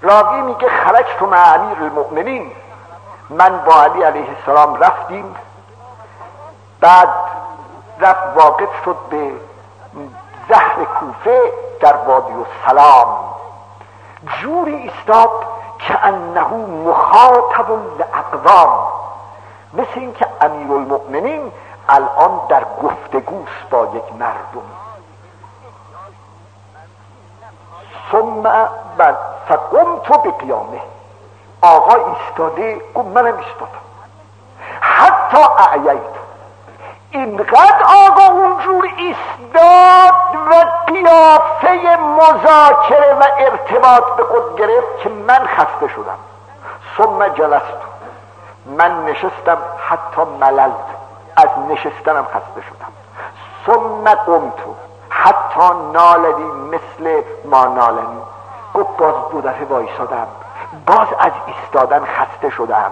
راوی میگه خرجت مع امیر المؤمنین، من با علی علیه السلام رفتیم، بعد رفت واقف شد به زهر کوفه در وادی السلام، جوری ایستاد که انه مخاطب لاقوام، مثل این که امیرالمؤمنین الان در گفتگوست با یک مردم. ثم فقمت بقیامه، آقا ایستاده، گفت منم ایستادم. حتی اعییت، اینقدر آقا اونجور ایستاد و قیافه مذاکره و ارتباط به خود گرفت که من خسته شدم. ثم جلست، من نشستم. حتی مللت، از نشستنم خسته شدم. ثم قمت، حتی نالنی مثل ما نالنی، گفت باز دو دفعه وایسادم، باز از ایستادن خسته شدم.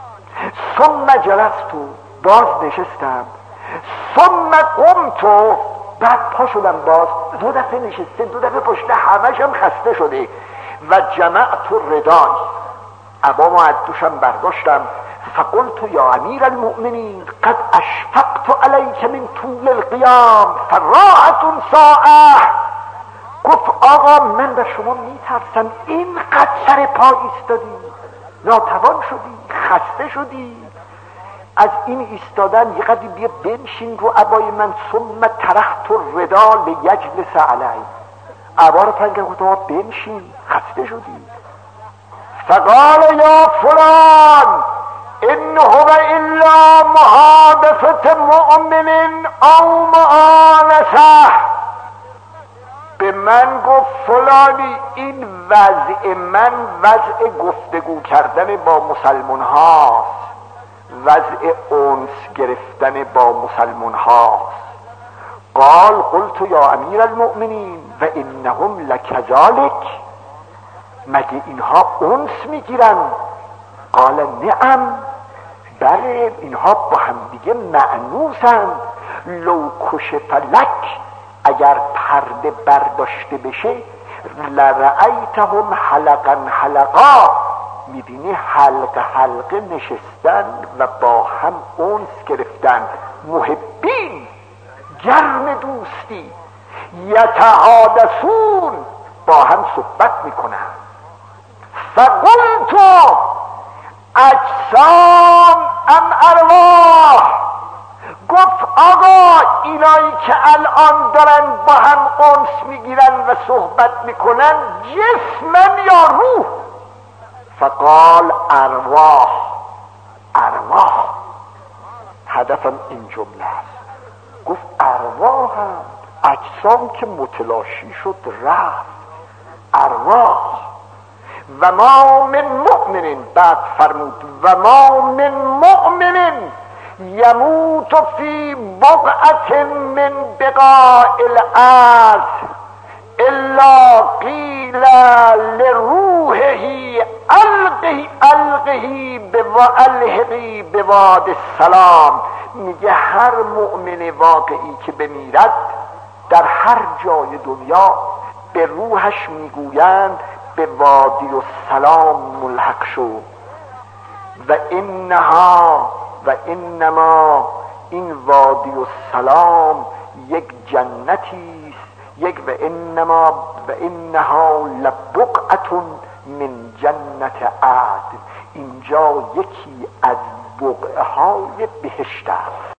ثم جلست، باز نشستم. ثم قمت، بعد پا شدم، باز دو دفعه نشسته، دو دفعه پشته، همش هم خسته شده. و جمعت ردای، عبامو از دوشم برداشتم. فقلت یا امیر المؤمنین قد اشفقت علیک من طول القیام فراحت ساعه، گفت آقا من به شما میترسم، اینقدر سر پا ایستادی، ناتوان شدی، خسته شدی، از این ایستادن یه قدری بیا بنشین رو عبای من. ثم ترخت الردا لیجلس علی، عبا رو پنگم، گفت بنشین، خسته شدی. فقال یا فلان ان هو الا محادثه مؤمن او معانسه، به من گفت فلانی این وضع من وضع گفتگو کردن با مسلمان هاست، وضع انس گرفتن با مسلمان هاست. قال قلت یا امیر المؤمنین و انهم لکذالک، مگه اینها انس میگیرن؟ قال نعم، بله اینها با هم دیگه معنوسند. لو کشف لک، اگر پرده برداشته بشه، لرأیتهم حلقا حلقا، میبینی حلقه حلقه نشستن و با هم انس گرفتن، محبین، گرم دوستی، یتحادثون، با هم صحبت میکنن. فقلت اجسام ام ارواح، گفت آقا اینایی که الان دارن با هم انس میگیرن و صحبت میکنن جسمن یا روح؟ فقال ارواح، ارواح، هدفم این جمله است. گفت ارواح هم، اجسام که متلاشی شد رفت، ارواح. و ما من مؤمن، بعد فرمود و ما من مؤمن یموت فی بقعة من بقاع الارض الا قیل لروحه القهی بواد السلام. میگه هر مؤمن واقعی که بمیرد در هر جای دنیا به روحش میگویند به وادی السلام ملحق شو. و انها و انما، این وادی السلام یک جنتی است، یک و انها لبقعة من جنت عدن، اینجا یکی از بقعه های بهشت است.